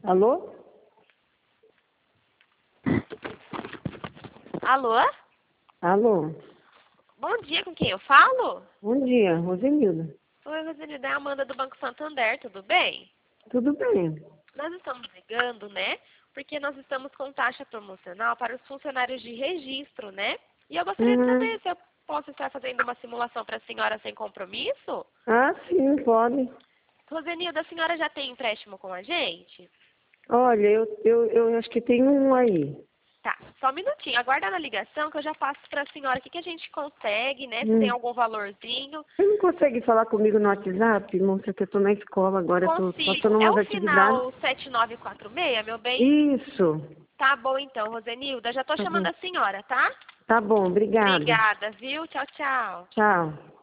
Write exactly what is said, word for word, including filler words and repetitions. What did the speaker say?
Alô? Alô? Alô? Bom dia, com quem eu falo? Bom dia, Rosenilda. Oi, Rosenilda, é a Amanda do Banco Santander, tudo bem? Tudo bem? Nós estamos ligando, né? Porque nós estamos com taxa promocional para os funcionários de registro, né? E eu gostaria de Uhum. saber se eu posso estar fazendo uma simulação para a senhora sem compromisso? Ah, sim, pode. Rosenilda, a senhora já tem empréstimo com a gente? Olha, eu, eu, eu acho que tem um aí. Tá, só um minutinho. Aguarda na ligação que eu já passo para a senhora o que, que a gente consegue, né? Se tem Hum. algum valorzinho. Você não consegue falar comigo no WhatsApp, moça, que eu tô na escola agora, eu tô Consigo. passando É umas o atividades. final sete nove quatro seis, meu bem? Isso. Tá bom então, Rosenilda. Já tô Tá chamando bom. a senhora, tá? Tá bom, obrigada. Obrigada, viu? Tchau, tchau. Tchau.